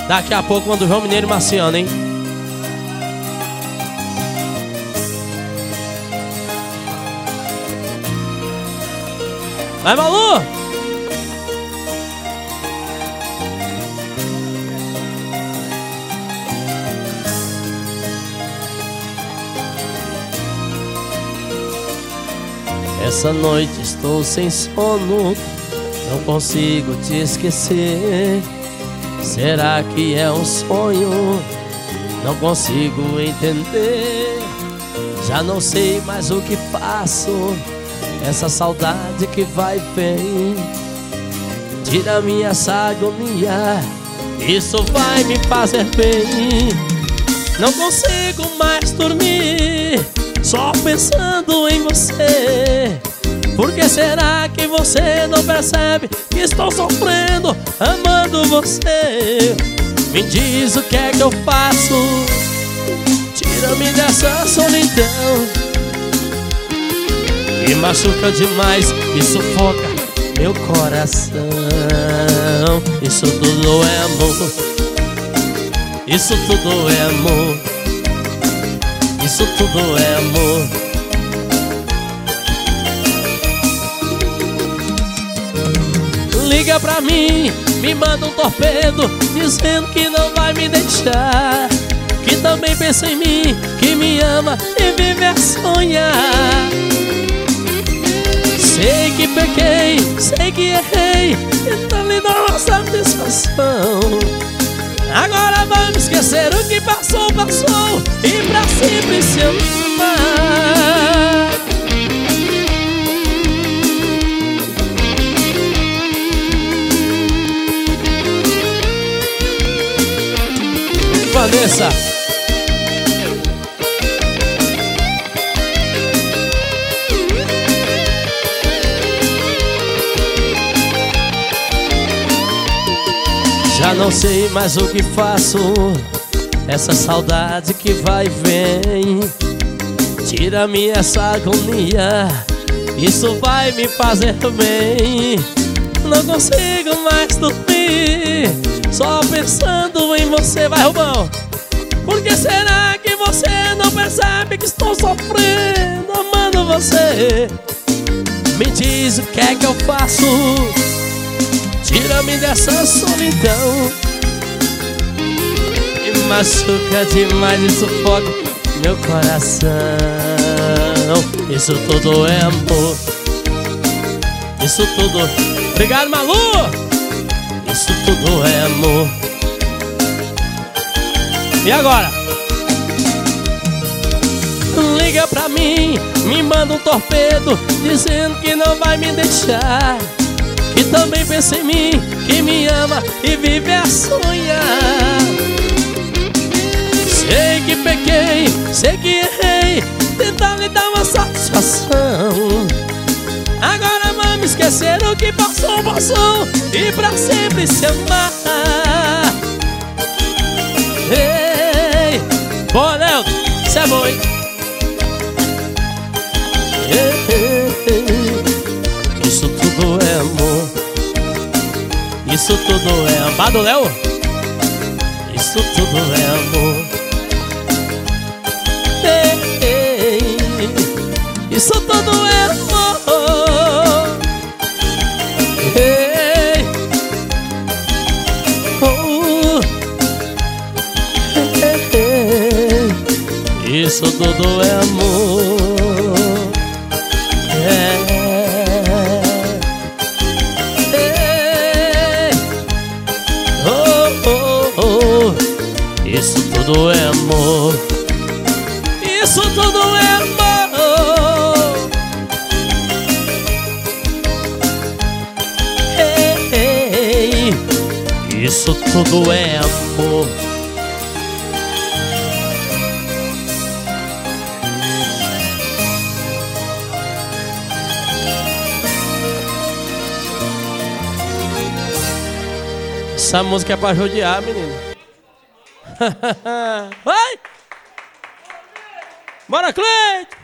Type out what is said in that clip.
Daqui a pouco manda o João Mineiro e Marciano, hein? Vai, Malu! Essa noite estou sem sono, não consigo te esquecer. Será que é um sonho? Não consigo entender. Já não sei mais o que faço. Essa saudade que vai e vem tira-me essa agonia. Isso vai me fazer bem. Não consigo mais dormir, só pensando em você. Por que será que você não percebe que estou sofrendo, amando você? Me diz o que é que eu faço. Tira-me dessa solidão que machuca demais e sufoca meu coração. Isso tudo é amor. Isso tudo é amor. Isso tudo é amor. Liga pra mim, me manda um torpedo dizendo que não vai me deixar, que também pensa em mim, que me ama e vive a sonhar. Sei que pequei, sei que errei, então lhe dá uma satisfação. Agora vamos esquecer o que passou, passou, e pra sempre se amar. Vanessa, já não sei mais o que faço. Essa saudade que vai e vem tira-me essa agonia. Isso vai me fazer bem. Não consigo mais dormir, só pensando em você. Vai, Rubão! Por que será que você não percebe que estou sofrendo, amando você? Me diz o que é que eu faço. Tira-me dessa solidão que machuca demais e sufoca meu coração. Isso tudo é amor. Isso tudo... Obrigado, Malu! Isso tudo é amor. E agora? Liga pra mim, me manda um torpedo dizendo que não vai me deixar, que também pensa em mim, que me ama e vive a sonhar. Sei que pequei, sei que errei, tentando lhe dar uma satisfação. Agora vamos esquecer o que passou, passou, e pra sempre se amar. Ei, boa, Neldo, cê é bom, hein? Isso tudo é amor. Isso tudo é amor. Do Léo? Isso tudo é amor. Isso tudo é amor. Hey. Oh. Hey. Isso tudo é amor. Hey. Oh, oh, oh. Isso tudo é amor. Isso tudo é amor. Isso tudo é amor. Essa música é pra judiar, menino. Vai! Bora, Cleide!